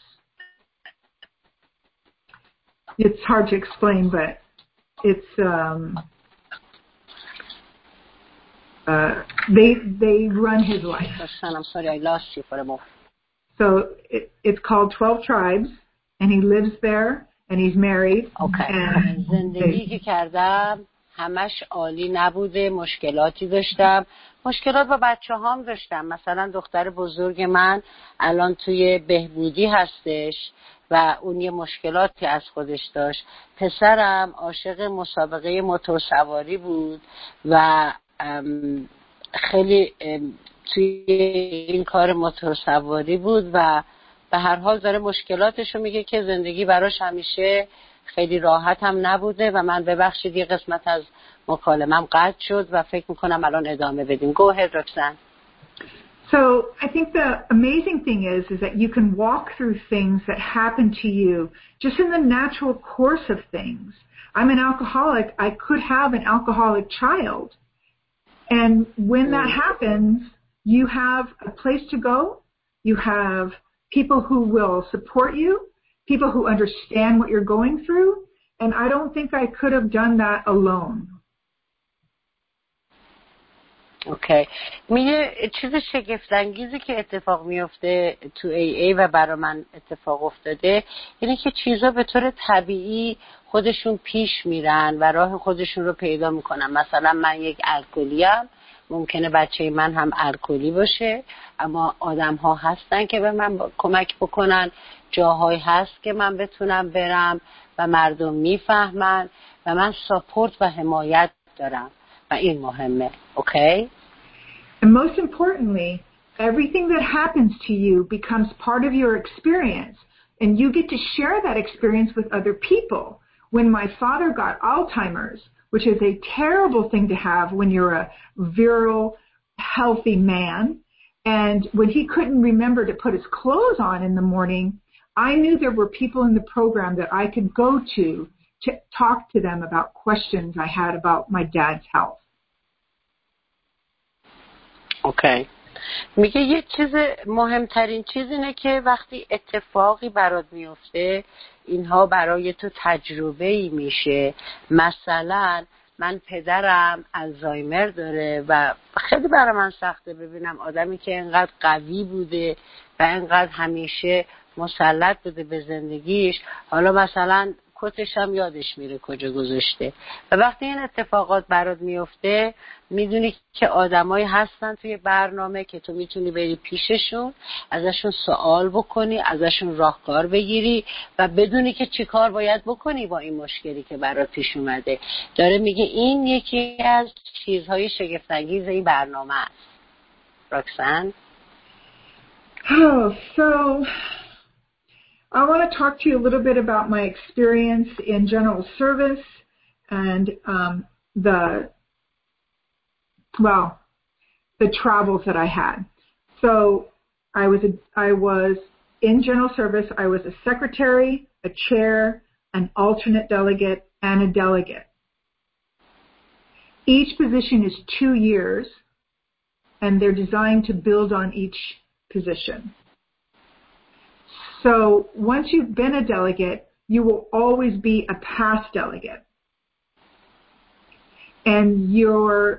It's hard to explain, but it's um, uh, they they run his life. I'm sorry, I lost you for a moment. So it, it's called twelve Tribes, and he lives there, and he's married. Okay. And زندگی که کردم همش عالی نبوده، مشکلاتی داشتم. مشکلات با بچه هام داشتم. مثلا دختر بزرگ من الان توی بهبودی هستش و اون یه مشکلاتی از خودش داشت. پسرم عاشق مسابقه موتور سواری بود و خیلی توی این کار موتور سواری بود و به هر حال داره مشکلاتشو میگه که زندگی براش همیشه خیلی راحت هم نبوده و من ببخشید یه قسمت از مکالمم قطع شد و فکر میکنم الان ادامه بدیم. Go ahead, Roxanne. So I think the amazing thing is, is that you can walk through things that happen to you just in the natural course of things. I'm an alcoholic. I could have an alcoholic child. And when that happens, you have a place to go. You have people who will support you, people who understand what you're going through. And I don't think I could have done that alone. اوکی. میگه چیز شگفت انگیزی که اتفاق میفته تو ای ای و برای من اتفاق افتاده اینه که چیزا به طور طبیعی خودشون پیش میرن و راه خودشون رو پیدا میکنن. مثلا من یک الکلیم، ممکنه بچه من هم الکلی باشه، اما آدم ها هستن که به من کمک بکنن، جاهایی هست که من بتونم برم و مردم میفهمن و من ساپورت و حمایت دارم و این مهمه. اوکی؟ And most importantly, everything that happens to you becomes part of your experience, and you get to share that experience with other people. When my father got Alzheimer's, which is a terrible thing to have when you're a virile, healthy man, and when he couldn't remember to put his clothes on in the morning, I knew there were people in the program that I could go to to talk to them about questions I had about my dad's health. اوکی. میگه یه چیز مهمترین چیز اینه که وقتی اتفاقی برات میفته اینها برای تو تجربه‌ای میشه. مثلا من پدرم الزایمر داره و خیلی برای من سخته ببینم آدمی که اینقدر قوی بوده و اینقدر همیشه مسلط بوده به زندگیش، حالا مثلا کتش هم یادش میره کجا گذاشته. و وقتی این اتفاقات برات میفته میدونی که آدمایی هستن توی برنامه که تو میتونی بری پیششون، ازشون سوال بکنی، ازشون راهکار بگیری و بدونی که چی کار باید بکنی با این مشکلی که برات پیش اومده. داره میگه این یکی از چیزهای شگفت‌انگیز این برنامه است. راکسن؟ Oh, so I want to talk to you a little bit about my experience in general service and um, the, well, the travels that I had. So I was a, I was in general service. I was a secretary, a chair, an alternate delegate, and a delegate. Each position is two years, and they're designed to build on each position. So once you've been a delegate, you will always be a past delegate. And your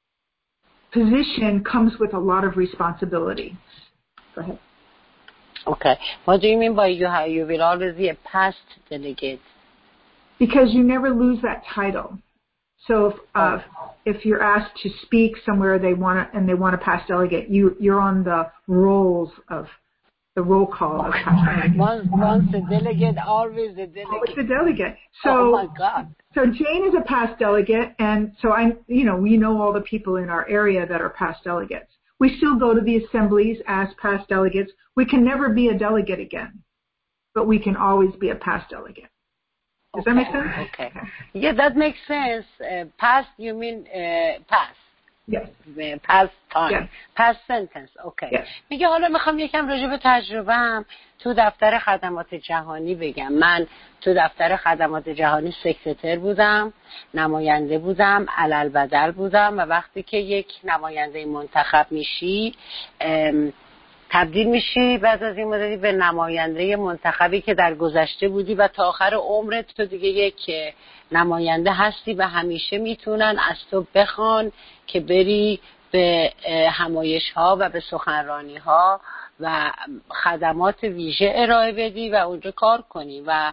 position comes with a lot of responsibility. Go ahead. Okay. What do you mean by you have, you will always be a past delegate? Because you never lose that title. So if, uh, oh. if you're asked to speak somewhere they want to, and they want a past delegate, you, you're on the rolls of the roll call of past delegate. Once, once a delegate, always a delegate. Always a delegate. So, oh my God. So Jane is a past delegate, and so I, you know, we know all the people in our area that are past delegates. We still go to the assemblies as past delegates. We can never be a delegate again, but we can always be a past delegate. Does okay. that make sense? Okay. Yeah, that makes sense. Uh, past, you mean uh, past? Yes. Uh, past time. Yes. Past sentence. Okay. Yes. میگه حالا میخوام یکم راجع به تجربه‌ام تو دفتر خدمات جهانی بگم. من تو دفتر خدمات جهانی سکرتر بودم، نماینده بودم، علالبدل بودم و وقتی که یک نماینده منتخب میشی تبدیل میشی بعد از این مدتی به نماینده منتخبی که در گذشته بودی و تا آخر عمرت تو دیگه یک نماینده هستی و همیشه میتونن از تو بخوان که بری به همایش ها و به سخنرانی ها و خدمات ویژه ارائه بدی و اونجا کار کنی و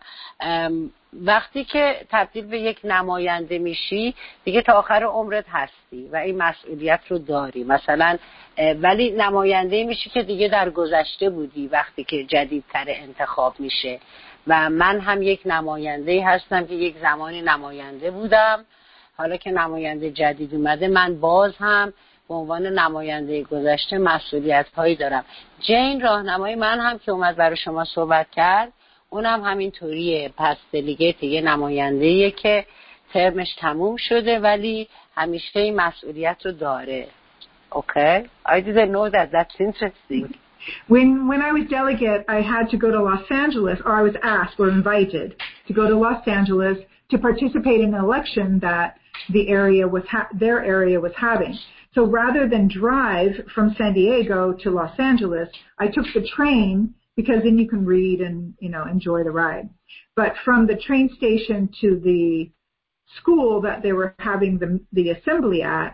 وقتی که تبدیل به یک نماینده میشی دیگه تا آخر عمرت هستی و این مسئولیت رو داری. مثلا ولی نماینده میشی که دیگه در گذشته بودی وقتی که جدیدتر انتخاب میشه و من هم یک نماینده هستم که یک زمانی نماینده بودم. حالا که نماینده جدید اومده من باز هم به عنوان نماینده گذشته مسئولیت هایی دارم. جین راهنمای من هم که اومد برای شما صحبت کرد اونم همینطوریه. پس دلیگیت یه نماینده‌ایه که ترمش تموم شده ولی همیشه این مسئولیت رو داره. Okay? I didn't know that. That's interesting. When when I was delegate, I had to go to Los Angeles, or I was asked or invited to go to Los Angeles to participate in an election that the area was ha- their area was having. So rather than drive from San Diego to Los Angeles, I took the train because then you can read and, you know, enjoy the ride. But from the train station to the school that they were having the the assembly at,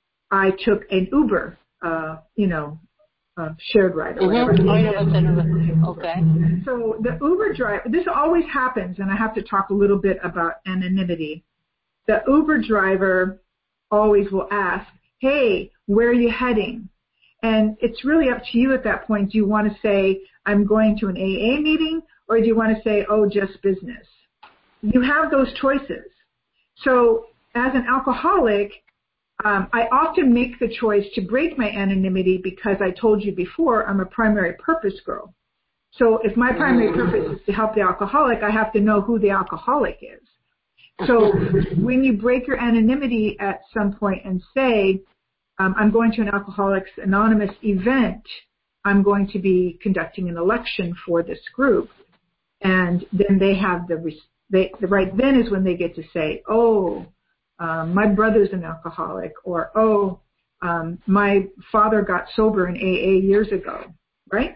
I took an Uber, uh, you know, uh, shared ride or whatever. Mm-hmm. Okay. So the Uber driver, this always happens, and I have to talk a little bit about anonymity. The Uber driver always will ask, hey, where are you heading? And it's really up to you at that point. Do you want to say, I'm going to an A A meeting, or do you want to say, oh, just business? You have those choices. So as an alcoholic, um, I often make the choice to break my anonymity because I told you before I'm a primary purpose girl. So if my primary purpose is to help the alcoholic, I have to know who the alcoholic is. So when you break your anonymity at some point and say, um, I'm going to an Alcoholics Anonymous event, I'm going to be conducting an election for this group, and then they have the, they, the right then is when they get to say, oh, um, my brother's an alcoholic, or oh, um, my father got sober in A A years ago, right?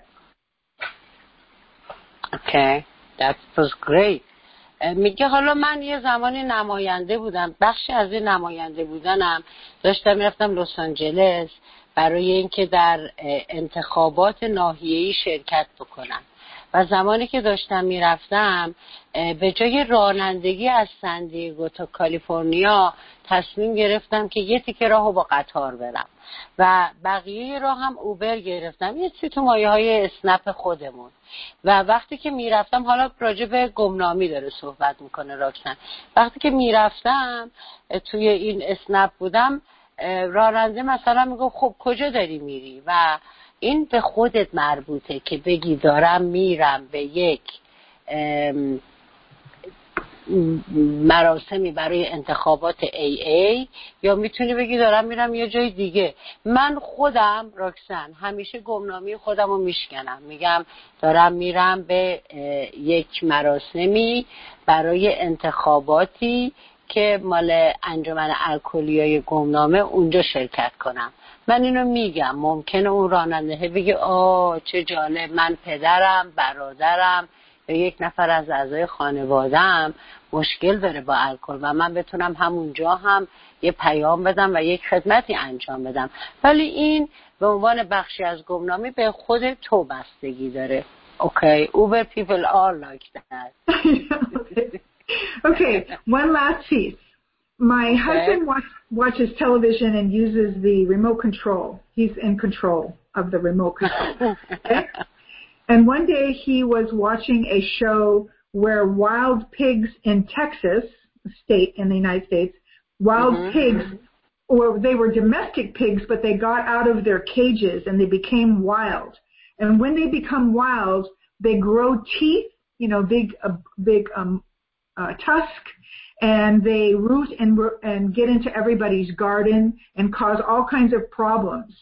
Okay, that was great. میگه حالا من یه زمانی نماینده بودم، بخشی از این نماینده بودنم داشتم میرفتم لس آنجلس برای اینکه در انتخابات ناحیه‌ای شرکت بکنم و زمانی که داشتم میرفتم به جای رانندگی از سن دیگو تا کالیفرنیا تصمیم گرفتم که یه تیکه راهو با قطار برم و بقیه راه هم اوبر گرفتم، یه چیزی تو مایه‌های اسنپ خودمون. و وقتی که میرفتم، حالا راجع به گمنامی داره صحبت میکنه راکسن، وقتی که میرفتم توی این اسنپ بودم راننده مثلا میگه خب کجا داری میری و این به خودت مربوطه که بگی دارم میرم به یک مراسمی برای انتخابات ای ای یا میتونی بگی دارم میرم یه جای دیگه. من خودم راکسن همیشه گمنامی خودم رو میشکنم، میگم دارم میرم به یک مراسمی برای انتخاباتی که مال انجمن الکلیای گمنامه اونجا شرکت کنم. من اینو میگم، ممکنه اون راننده بگه آه چه جالب، من پدرم، برادرم یا یک نفر از اعضای خانواده‌ام مشکل داره با الکل و من بتونم همونجا هم یه پیام بدم و یک خدمتی انجام بدم. ولی این به عنوان بخشی از گمنامی به خود تو بستگی داره. Okay, Uber people are like that. okay. Okay, one last piece. My okay. husband watch, watches television and uses the remote control. He's in control of the remote control. Okay? And one day he was watching a show where wild pigs in Texas, a state in the United States, wild mm-hmm. pigs, or they were domestic pigs, but they got out of their cages and they became wild. And when they become wild, they grow teeth, you know, big, uh, big um, uh, tusk, and they root and and get into everybody's garden and cause all kinds of problems.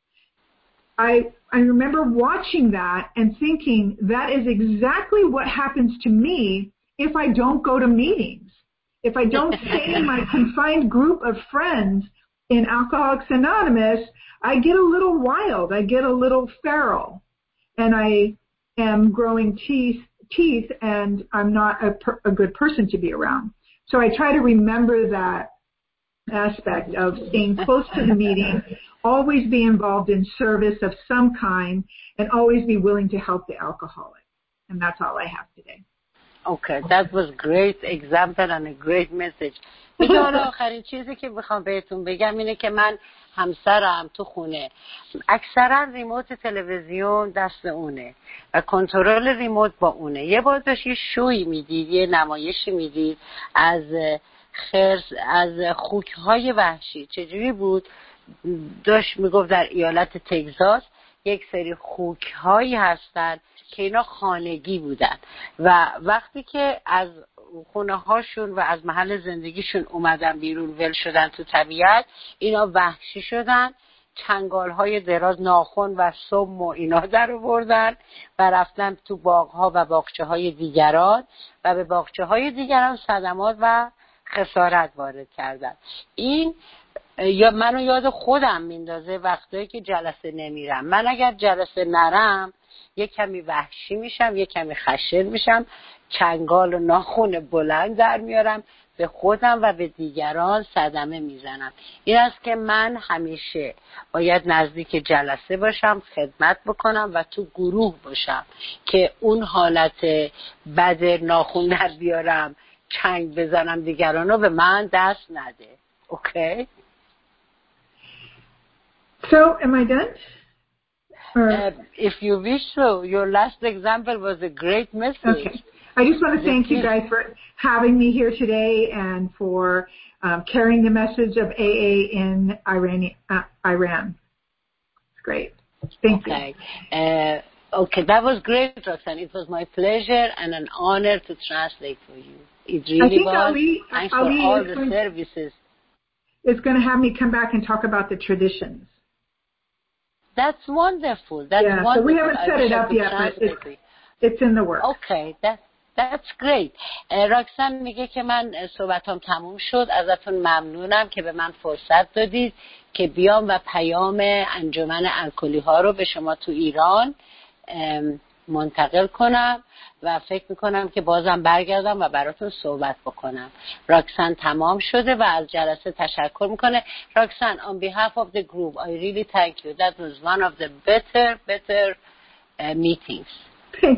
I I remember watching that and thinking that is exactly what happens to me if I don't go to meetings. If I don't stay in my confined group of friends in Alcoholics Anonymous, I get a little wild. I get a little feral. And I am growing teeth, teeth, and I'm not a, per, a good person to be around. So I try to remember that aspect of staying close to the meeting, always be involved in service of some kind, and always be willing to help the alcoholic. And that's all I have today. Okay, that was great example and a great message. دیگه حالا آخرین چیزی که میخوام بهتون بگم اینه که من همسرم تو خونه اکثرا ریموت تلویزیون دست اونه و کنترل ریموت با اونه. یه بار داشت یه شوی میدید، یه نمایشی میدید از خرس، از خوک‌های وحشی. چجوری بود؟ داشت میگفت در ایالت تگزاس یک سری خوک‌هایی هستن که اینا خانگی بودن و وقتی که از خونه هاشون و از محل زندگیشون اومدن بیرون، ول شدن تو طبیعت، اینا وحشی شدن، چنگال های دراز، ناخن و سم و اینا در آوردن و رفتن تو باغ ها و باغچه های دیگران و به باغچه های دیگران صدمات و خسارت وارد کردن. این یا منو یاد خودم میندازه وقتایی که جلسه نمیرم. من اگر جلسه نرم یک کمی وحشی میشم، یک کمی خشن میشم، چنگال و ناخن بلند در میارم، به خودم و به دیگران صدمه میزنم. این است که من همیشه باید نزدیک جلسه باشم، خدمت بکنم و تو گروه باشم که اون حالت بد ناخن در بیارم، چنگ بزنم دیگرانو به من دست نده. اوکی؟ So, am I done? Uh, if you wish so, your last example was a great message. Okay. I just want to thank you guys for having me here today and for um, carrying the message of A A in Iran. Uh, Iran. It's great. Thank okay. you. Uh, okay, that was great, Roxanne. It was my pleasure and an honor to translate for you. It really I think was. Ali, Thanks Ali for all the going, services. Is going to have me come back and talk about the traditions. That's wonderful. That's yeah, wonderful. So we haven't set it up yet, but it's, it's in the works. Okay, that, that's great. راکسن میگه که من صحبتام تموم شد. ازتون ممنونم که به من فرصت دادید که بیام و پیام انجمن الکلی ها رو به شما تو ایران منتقل کنم و فکر میکنم که بازم برگردم و براتون صحبت بکنم. راکسن تمام شده و از جلسه تشکر میکنه. راکسن, on behalf of the group, I really thank you. That was one of the better, better uh, meetings.